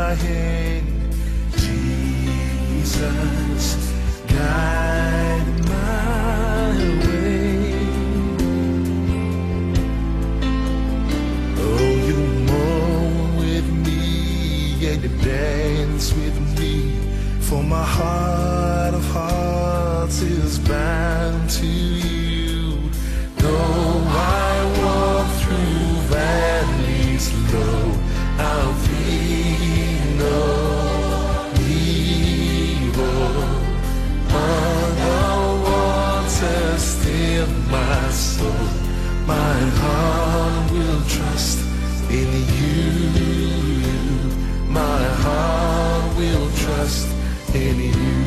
my hand. Jesus, guide my way. Oh, you mourn with me and you dance with me, for my heart of hearts is bound to you. Though I walk through valleys low, I'll fear no evil. The waters still my soul. My heart will trust in you. My heart will trust in you.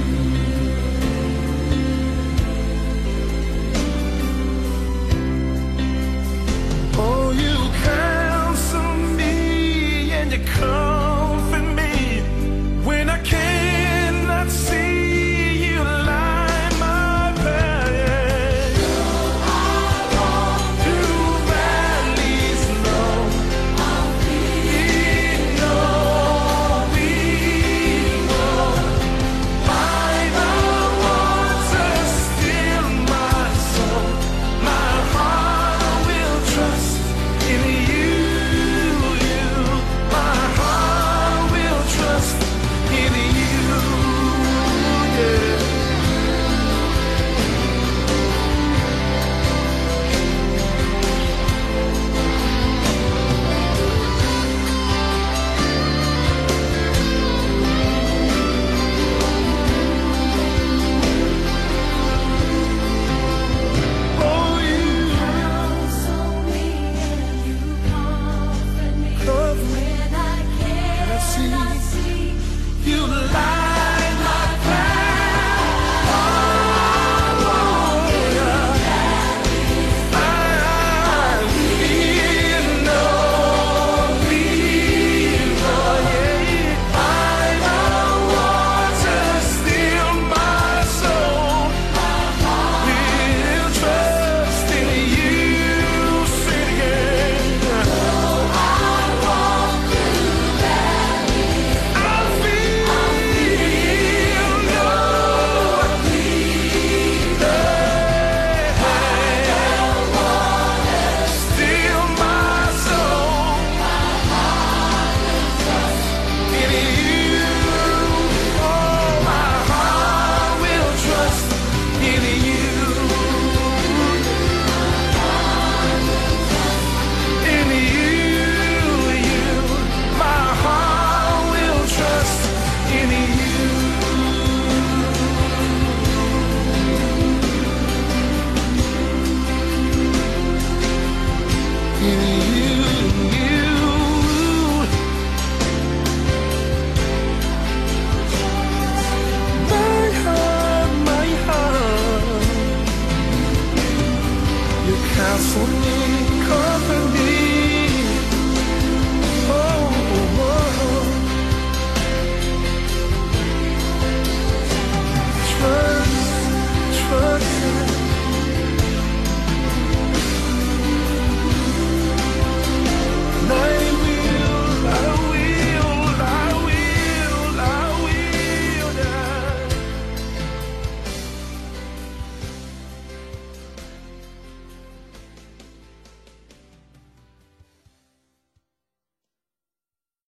Oh, you counsel me and you come